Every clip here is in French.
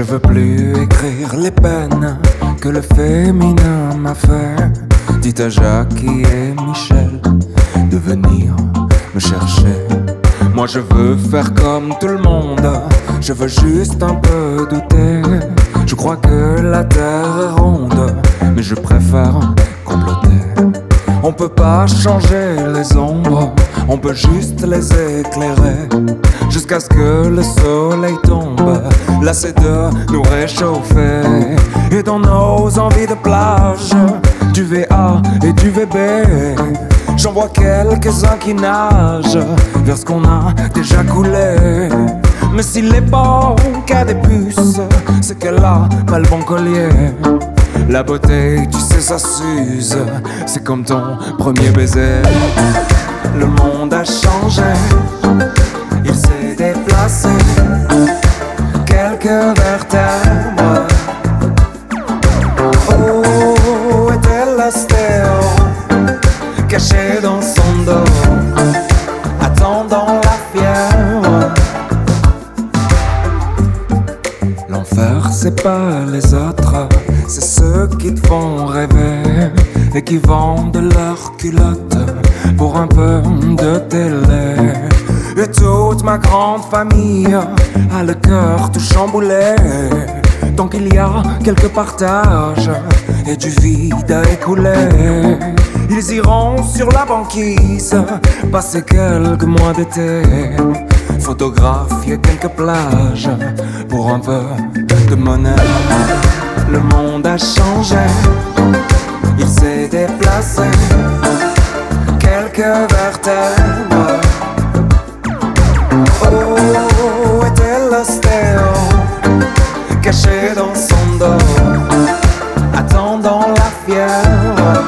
veux plus écrire les peines que le féminin m'a fait. Dites à Jackie et Michel de venir me chercher. Moi je veux faire comme tout le monde, je veux juste un peu douter. Je crois que la terre est ronde, mais je préfère comploter. On peut pas changer les ombres, on peut juste les éclairer, jusqu'à ce que le soleil tombe, lassé de nous réchauffer. Et dans nos envies de plage, du VA et du VB, j'en vois quelques-uns qui nagent vers ce qu'on a déjà coulé. Mais si l'époque a des puces, c'est qu'elle a pas le bon collier. La beauté, tu sais, ça s'use, c'est comme ton premier baiser. Le monde a changé, il s'est déplacé, quelques vertèbres. Oh, était l'ostéo, caché dans son dos, attendant la fièvre. L'enfer, c'est pas les autres, c'est ceux qui te font rêver et qui vendent leurs culottes pour un peu de télé. Et toute ma grande famille a le cœur tout chamboulé. Tant qu'il y a quelques partages et du vide à écouler, ils iront sur la banquise passer quelques mois d'été, photographier quelques plages pour un peu de monnaie. Le monde a changé, il s'est déplacé, quelques vertèbres. Oh, était l'ostéo, caché dans son dos, attendant la fièvre.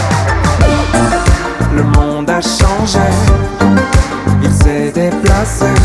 Le monde a changé, il s'est déplacé,